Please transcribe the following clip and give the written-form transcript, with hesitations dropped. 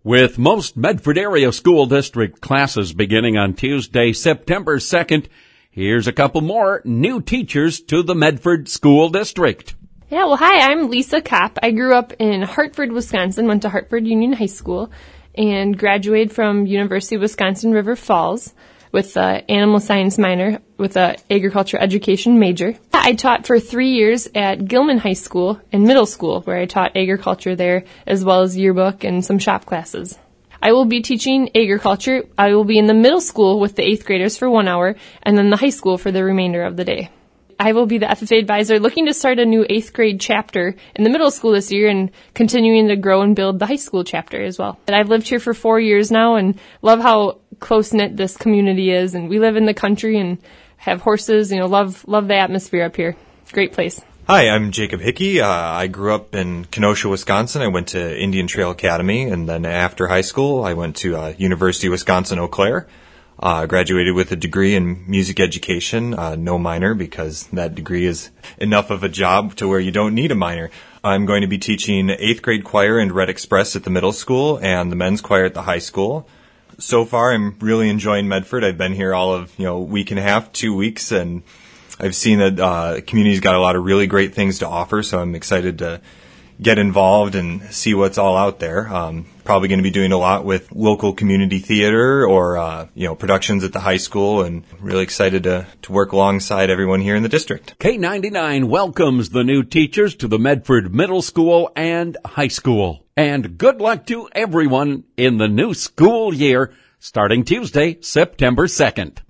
With most Medford area school district classes beginning on Tuesday, September 2nd, here's a couple more new teachers to the Medford School District. Yeah, well, hi, I'm Lisa Kopp. I grew up in Hartford, Wisconsin, went to Hartford Union High School, and graduated from University of Wisconsin River Falls with an animal science minor with an agriculture education major. I taught for 3 years at Gilman High School and middle school, where I taught agriculture there, as well as yearbook and some shop classes. I will be teaching agriculture. I will be in the middle school with the 8th graders for 1 hour, and then the high school for the remainder of the day. I will be the FFA advisor looking to start a new 8th grade chapter in the middle school this year and continuing to grow and build the high school chapter as well. And I've lived here for 4 years now and love how close-knit this community is. And we live in the country and have horses, love the atmosphere up here. Great place. Hi, I'm Jacob Hickey. I grew up in Kenosha, Wisconsin. I went to Indian Trail Academy, and then after high school, I went to University of Wisconsin-Eau Claire. Graduated with a degree in music education, no minor, because that degree is enough of a job to where you don't need a minor. I'm going to be teaching 8th grade choir and Red Express at the middle school and the men's choir at the high school. So far, I'm really enjoying Medford. I've been here all of, week and a half, 2 weeks, and I've seen that the community's got a lot of really great things to offer, so I'm excited to get involved and see what's all out there. Probably going to be doing a lot with local community theater or, productions at the high school, and really excited to work alongside everyone here in the district. K99 welcomes the new teachers to the Medford Middle School and High School. And good luck to everyone in the new school year starting Tuesday, September 2nd.